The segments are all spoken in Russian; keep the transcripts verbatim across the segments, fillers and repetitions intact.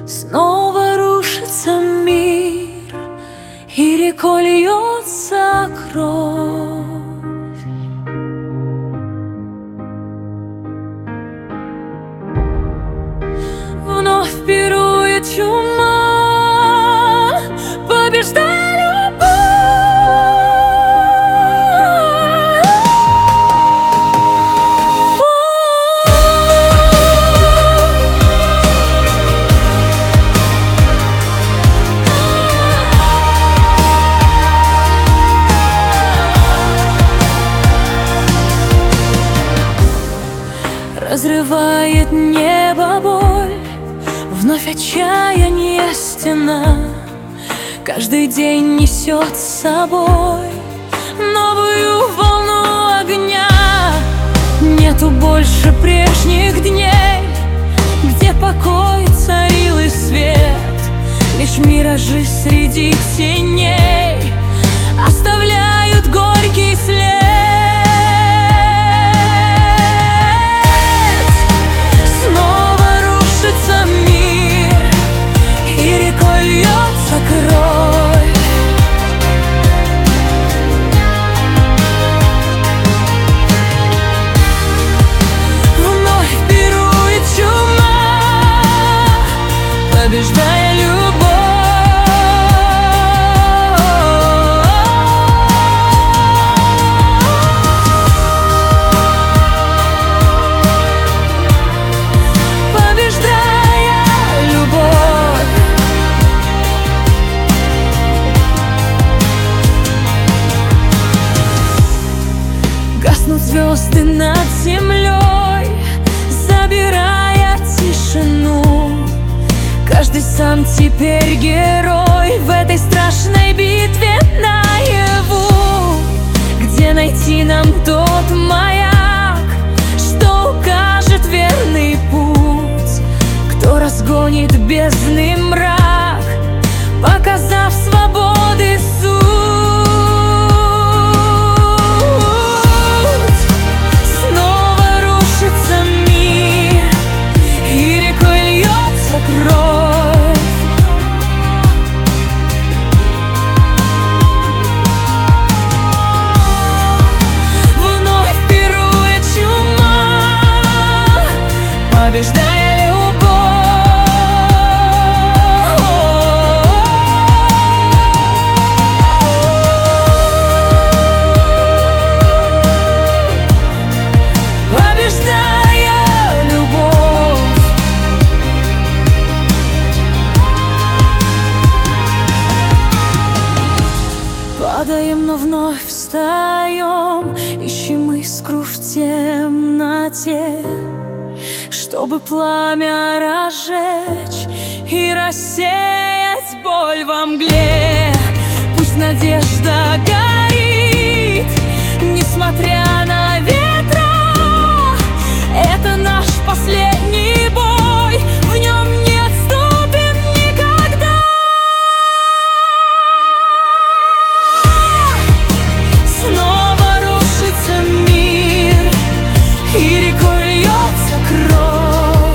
Снова рушится мир, и рекой льется кровь. Вновь пирует чума, побеждая любовь. Разрывает небо боль, вновь отчаяние стена. Каждый день несет с собой новую волну огня. Нету больше прежних дней, где покой царил и свет. Лишь миражи среди теней оставляют горький след. Побеждая любовь, побеждая любовь. Гаснут звезды над землей, забирая тишину. Каждый сам теперь герой в этой страшной битве наяву. Где найти нам тот маяк, что укажет верный путь? Кто разгонит бездны мрак, показав свободы суть? Снова рушится мир, и рекой льется кровь. Побеждая любовь, побеждая любовь. Падаем, но вновь встаем, ищем искру в темноте, чтобы пламя разжечь и рассеять боль во мгле. Пусть надежда горит, несмотря на ветра. Это наш последний бой, в нем не отступим никогда. Снова рушится мир, и рекой льется кровь.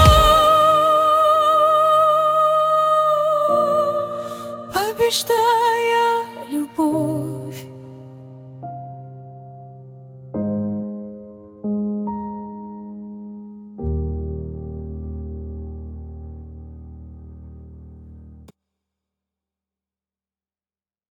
Побеждай.